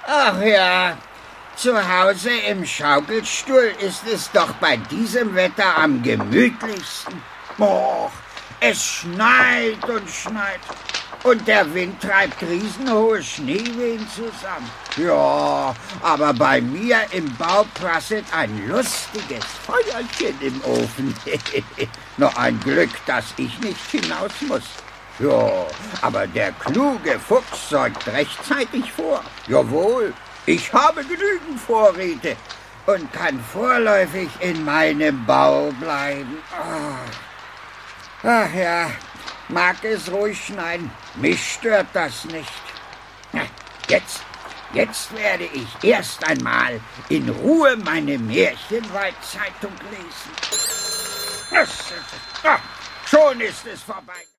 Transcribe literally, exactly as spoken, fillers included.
Ach ja, zu Hause im Schaukelstuhl ist es doch bei diesem Wetter am gemütlichsten. Och, es schneit und schneit. Und der Wind treibt riesenhohe Schneewehen zusammen. Ja, aber bei mir im Bau prasselt ein lustiges Feuerchen im Ofen. Noch ein Glück, dass ich nicht hinaus muss. Ja, aber der kluge Fuchs sorgt rechtzeitig vor. Jawohl, ich habe genügend Vorräte und kann vorläufig in meinem Bau bleiben. Ach, Ach ja, mag es ruhig schneien. Mich stört das nicht. Na, jetzt, jetzt werde ich erst einmal in Ruhe meine Märchenwaldzeitung lesen. Das, ah, schon ist es vorbei.